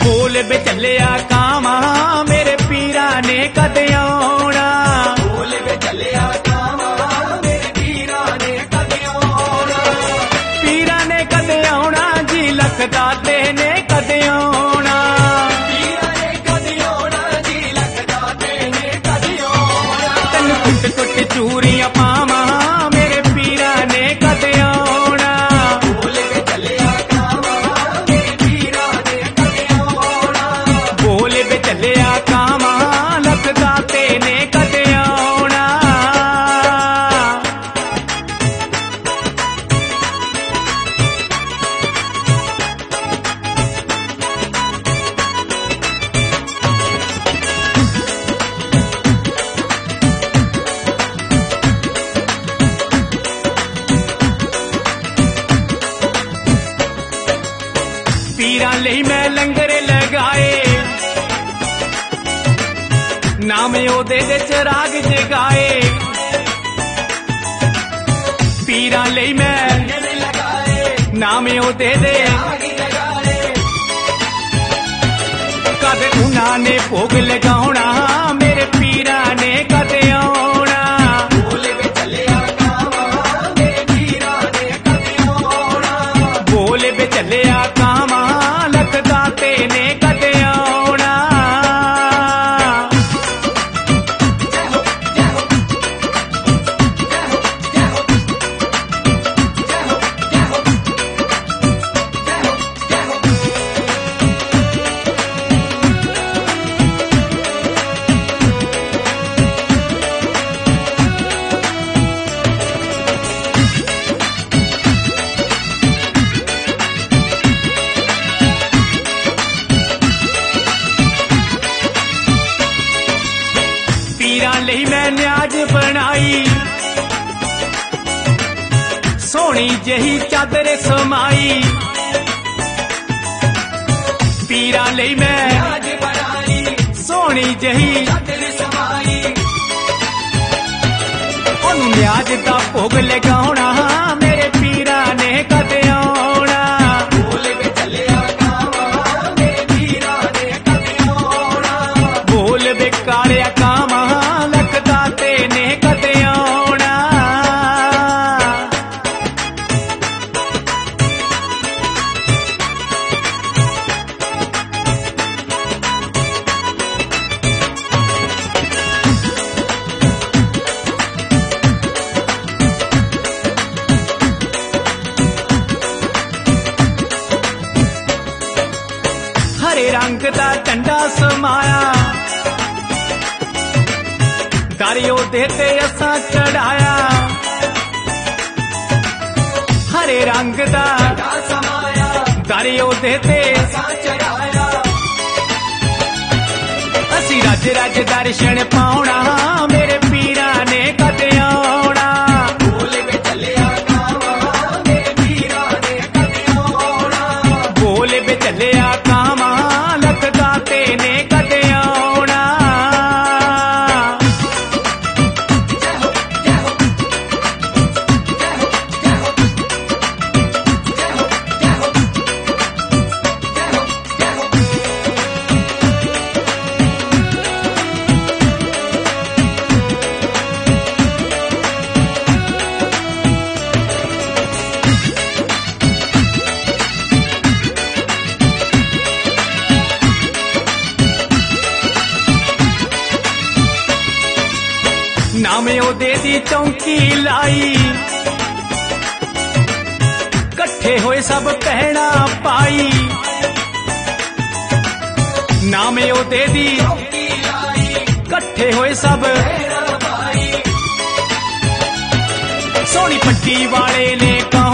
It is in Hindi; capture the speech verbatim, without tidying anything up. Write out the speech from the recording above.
बोल बे चलिया कामा मेरे पीरा ने कद आउणा। बोल बे चलिया कामा मेरे पीरा ने कद आउणा। पीरा ने कद आउणा जी लख दाते ने कद आउणा। पीरा ने कद आउणा जी लख दाते ने कद आउणा। तन कुट कुट चूरियां पावा मेरे पीरा ने कद आउणा। बोल बे चलिया कामा मेरे पीरा ने कद आउणा। बोल बे चलिया कामा लख दाते ने कद आउणा। पीरा लई मैं लंगर लगाए नाम ओदे दे चराग जगाए। पीरा लई मैं नाम ओदे दे कद उन्हां ने भोग लगाउणा मेरे पीरा ने कद आउणा। बोल बे चलिया कामा मेरे पीरा ने कद आउणा। बोल बे चलिया कामा लख दाते ने कद आउणा। पीरा लई मैं न्याज बनाई सोहनी जही चादर समाई। पीरा लई मैं न्याज बनाई सोहनी जही चादर समाई। ओनू न्याज दा भोग लगाउणा मेरे पीरा ने कद आउणा। बोल बे चलिया कामा मेरे पीरा ने कद आउणा। बोल बे कालिया कामा लख दाते ने कद आउणा। हरे रंग दा झंडा समाया दरियो देते असा चढ़ाया। हरे रंग दा समाया दरियो देते असा चढ़ाया। असी रज रज दर्शन पाउणा मेरे पीरा ने कद आउणा। बोल बे चलिया कामा मेरे पीरा ने कद आउणा। बोल बे चलिया कामा लख दाते ने कद आउणा। नाम ओदे दी चौंकी लाई कट्ठे होए सब भैणा पाई। नाम ओदे दी चौंकी लाई कट्ठे होए सब भैणा पाई। सोहनी पट्टी वाले ने